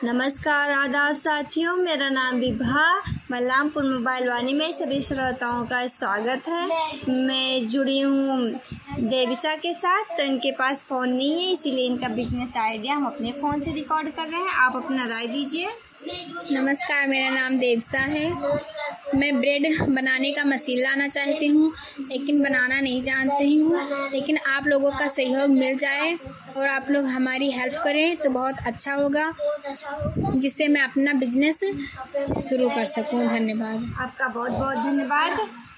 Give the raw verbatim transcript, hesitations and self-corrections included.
नमस्कार, आदाब साथियों। मेरा नाम विभा बलरामपुर मोबाइल वाणी में सभी श्रोताओं का स्वागत है। मैं जुड़ी हूँ देविसा के साथ, तो इनके पास फ़ोन नहीं है, इसीलिए इनका बिजनेस आइडिया हम अपने फ़ोन से रिकॉर्ड कर रहे हैं। आप अपना राय दीजिए। नमस्कार, मेरा नाम देविसा है। मैं ब्रेड बनाने का मशीन लाना चाहती हूँ, लेकिन बनाना नहीं जानती हूँ। लेकिन आप लोगों का सहयोग मिल जाए और आप लोग हमारी हेल्प करें तो बहुत अच्छा होगा, जिससे मैं अपना बिजनेस शुरू कर सकूँ। धन्यवाद। आपका बहुत बहुत धन्यवाद।